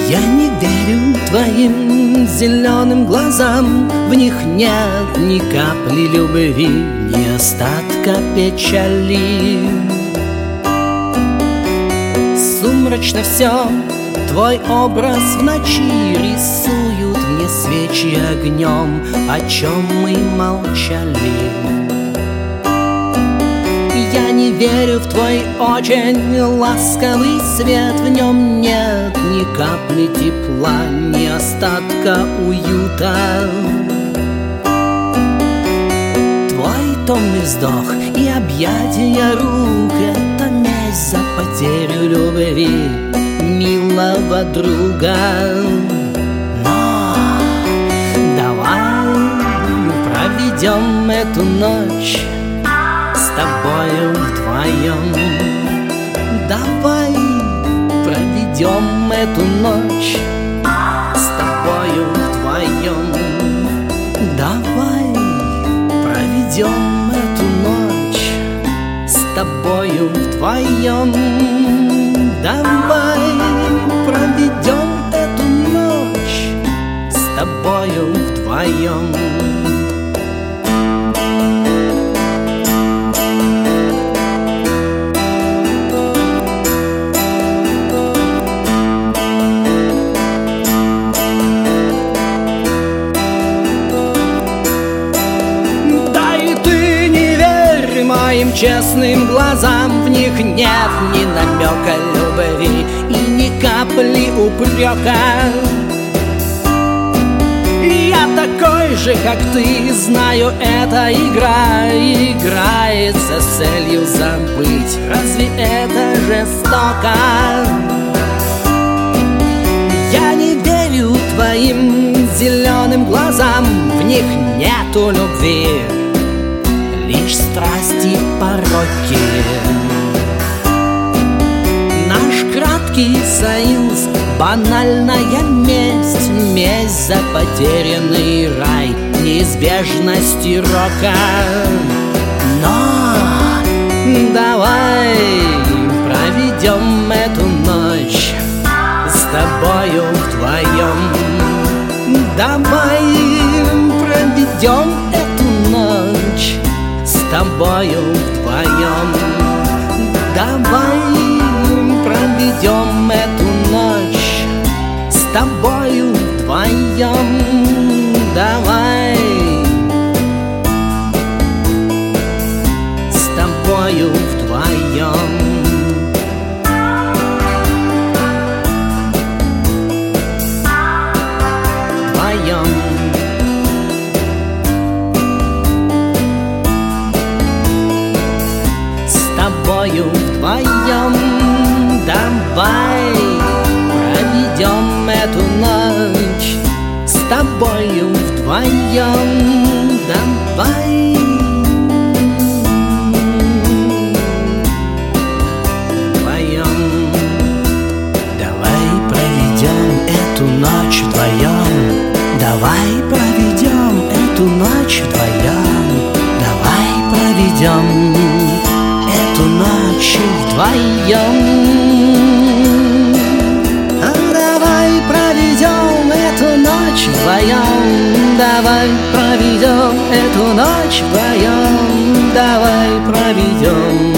Я не верю твоим зеленым глазам, в них нет ни капли любви, ни остатка печали. Сумрачно все, твой образ в ночи рисуют мне свечи огнем, о чем мы молчали. Я не верю в твой очень ласковый свет, в нем нет ни капли тепла, ни остатка уюта. Твой томный вздох и объятия рук — это месть за потерю любви милого друга. Но давай проведем эту ночь с тобою вдвоем. Давай проведем эту ночь с тобою вдвоем. Давай проведем эту ночь с тобою вдвоем. Давай проведем эту ночь с тобою вдвоем. Моим честным глазам, в них нет ни намека любви и ни капли упрека. Я такой же, как ты, знаю, эта игра играется с целью забыть. Разве это жестоко? Я не верю твоим зеленым глазам, в них нету любви, лишь страсти, пороки. Наш краткий союз — банальная месть, месть за потерянный рай, неизбежности рока. Но давай проведем эту ночь с тобою вдвоем. Давай проведем эту ночь с тобою вдвоем. Давай проведем эту ночь с тобою вдвоем. Давай с тобою вдвоем. Вдвоем. Вдвоем. Давай проведем эту ночь с тобою вдвоем. Давай вдвоем. Давай проведем эту ночь вдвоем. Давай проведем эту ночь вдвоем. Давай проведем эту ночь вдвоем. Давай проведем эту ночь вдвоем. Давай проведем эту ночь вдвоем. Давай проведем